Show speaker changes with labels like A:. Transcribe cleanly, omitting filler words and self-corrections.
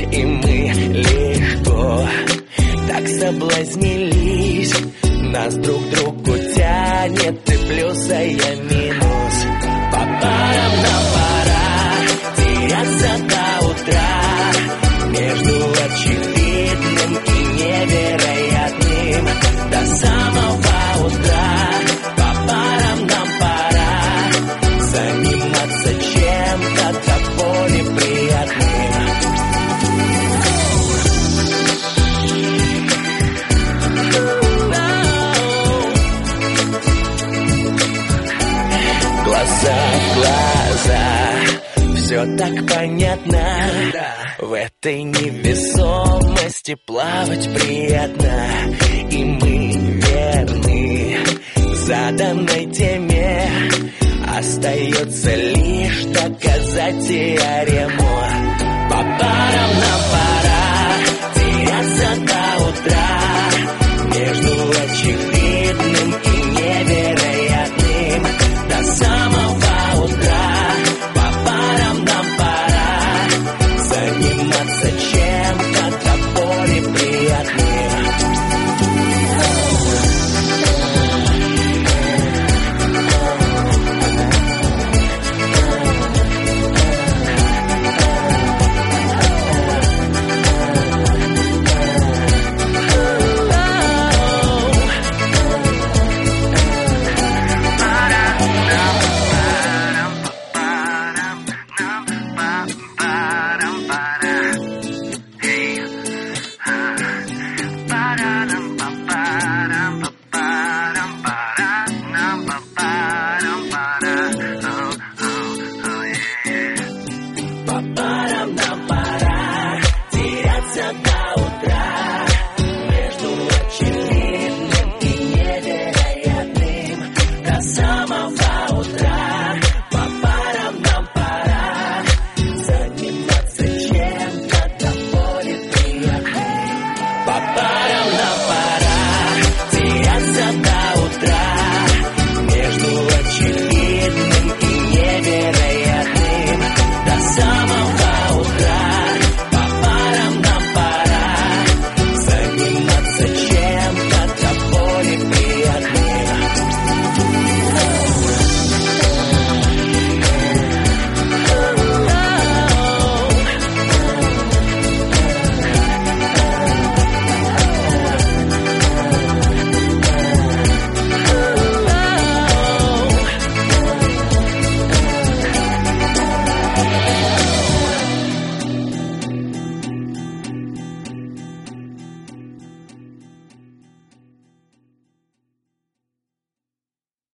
A: и мы легко так соблазнились. Нас друг к другу тянет и плюс, а я минус. По парам нам пора теряться до утра между очевидным и невероятным. До самого утра по парам нам пора заниматься чем-то до боли приятным. Глаза в глаза, все так понятно. В этой невесомости плавать приятно. И мы верны заданной теме. Остается лишь доказать теорему.